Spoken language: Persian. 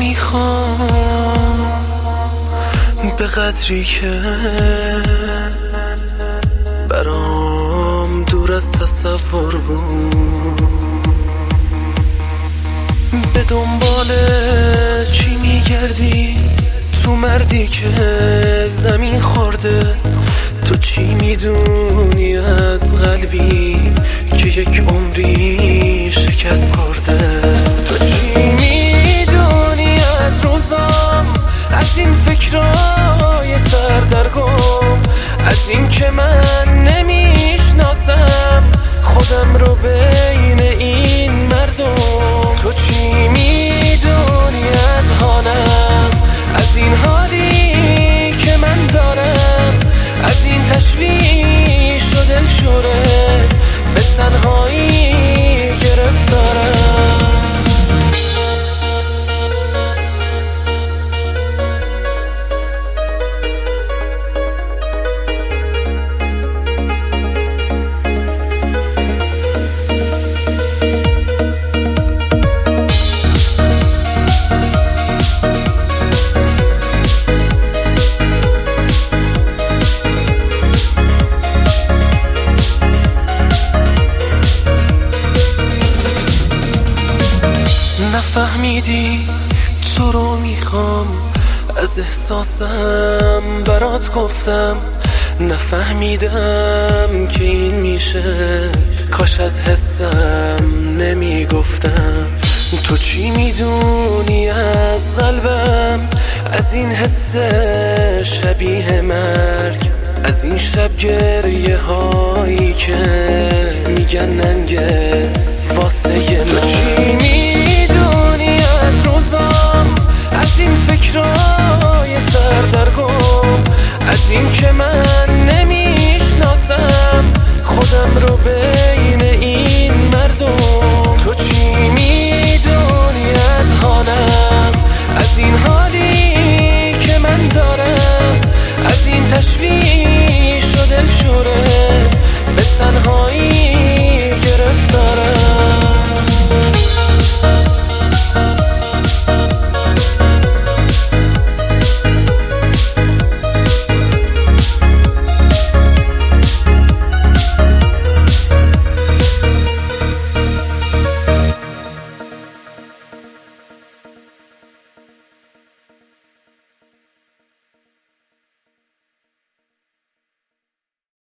میخوام به قدری که برام دور از تصور بود. به دنبال چی میگردی تو مردی که زمین خورده؟ تو چی میدونی از قلبی که یک عمری شکست خورده؟ تو چی میدونی از روزام، از این فکرای سردرگم، از این که من نمیشناسم خودم رو بین این مردم؟ تو چی میدونی از حالم، از این حالی که من دارم، از این تشویش و دلشوره به تنهایی گرفتارم؟ نفهمیدی تو رو میخوام، از احساسم برات گفتم. نفهمیدم که این میشه، کاش از حسم نمیگفتم. تو چی میدونی از قلبم، از این حس شبیه مرگ، از این شب گریه هایی که میگن ننگه واسه من؟